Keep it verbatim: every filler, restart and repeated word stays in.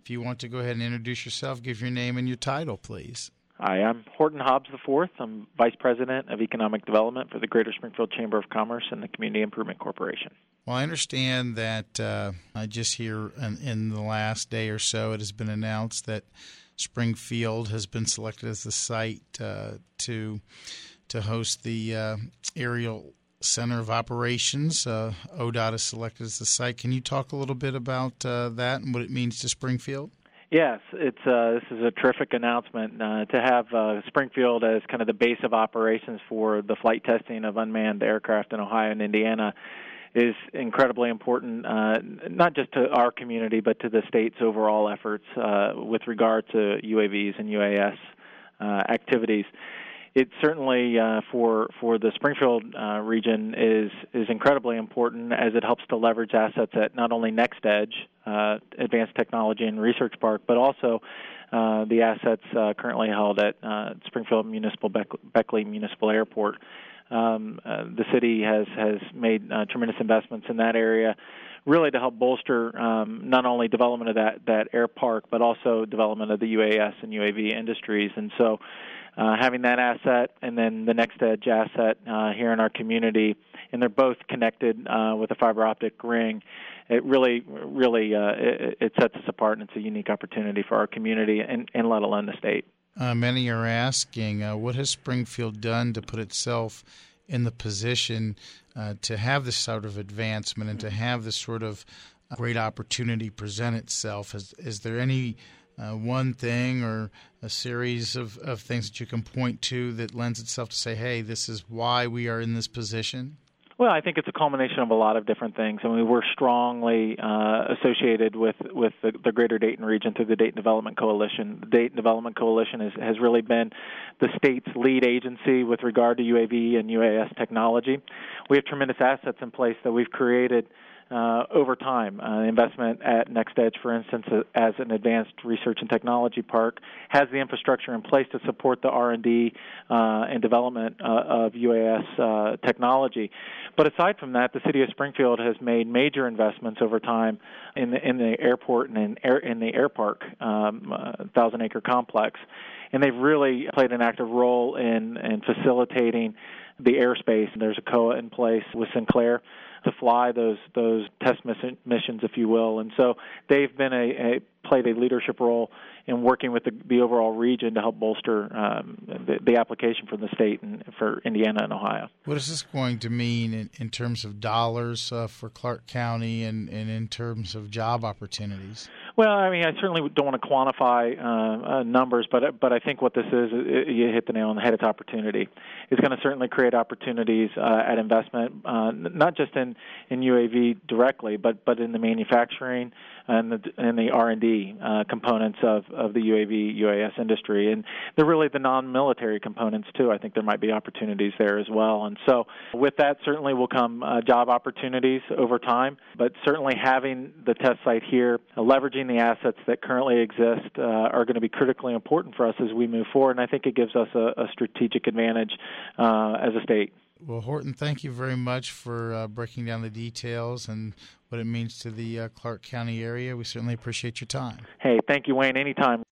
If you want to go ahead and introduce yourself, give your name and your title, please. Hi, I'm Horton Hobbs the fourth. I'm Vice President of Economic Development for the Greater Springfield Chamber of Commerce and the Community Improvement Corporation. Well, I understand that uh, I just hear in, in the last day or so it has been announced that Springfield has been selected as the site uh, to to host the uh, aerial Center of Operations. Uh, O D O T is selected as the site. Can you talk a little bit about uh, that and what it means to Springfield? Yes, it's uh, this is a terrific announcement uh, to have uh, Springfield as kind of the base of operations for the flight testing of unmanned aircraft in Ohio and Indiana is incredibly important, uh, not just to our community, but to the state's overall efforts uh, with regard to U A Vs and U A S uh, activities. It certainly, uh, for for the Springfield uh, region, is is incredibly important as it helps to leverage assets at not only NextEdge, uh, Advanced Technology and Research Park, but also uh, the assets uh, currently held at uh, Springfield Municipal Beck- Beckley Municipal Airport. Um, uh, the city has has made uh, tremendous investments in that area, really to help bolster um, not only development of that that air park, but also development of the U A S and U A V industries, and so. Uh, having that asset and then the NextEdge asset uh, here in our community, and they're both connected uh, with a fiber optic ring, it really, really uh, it, it sets us apart, and it's a unique opportunity for our community and, and let alone the state. Uh, many are asking, uh, what has Springfield done to put itself in the position uh, to have this sort of advancement and to have this sort of great opportunity present itself? Is, is there any Uh, one thing or a series of, of things that you can point to that lends itself to say, hey, this is why we are in this position? Well, I think it's a culmination of a lot of different things. I mean, we're strongly uh, associated with, with the, the greater Dayton region through the Dayton Development Coalition. The Dayton Development Coalition is, has really been the state's lead agency with regard to U A V and U A S technology. We have tremendous assets in place that we've created Uh, over time. Uh, investment at NextEdge, for instance, uh, as an advanced research and technology park, has the infrastructure in place to support the R and D uh, and development uh, of U A S uh, technology. But aside from that, the city of Springfield has made major investments over time in the, in the airport and in, air, in the air park, um, uh, thousand acre complex. And they've really played an active role in, in facilitating the airspace. There's a C O A in place with Sinclair to fly those those test mission, missions, if you will, and so they've been a, a played a leadership role in working with the, the overall region to help bolster um, the, the application for the state and for Indiana and Ohio. What is this going to mean in, in terms of dollars uh, for Clark County and, and in terms of job opportunities? Well, I mean, I certainly don't want to quantify uh, uh, numbers, but but I think what this is, it, you hit the nail on the head. It's opportunity. It's going to certainly create opportunities uh, at investment, uh, not just in, in U A V directly, but but in the manufacturing and the and the R and D uh, components of, of the U A V U A S industry, and they're really the non-military components too. I think there might be opportunities there as well, and so with that certainly will come uh, job opportunities over time. But certainly having the test site here, uh, leveraging the assets that currently exist uh, are going to be critically important for us as we move forward, and I think it gives us a, a strategic advantage uh, as a state. Well, Horton, thank you very much for uh, breaking down the details and what it means to the uh, Clark County area. We certainly appreciate your time. Hey, thank you, Wayne. Anytime.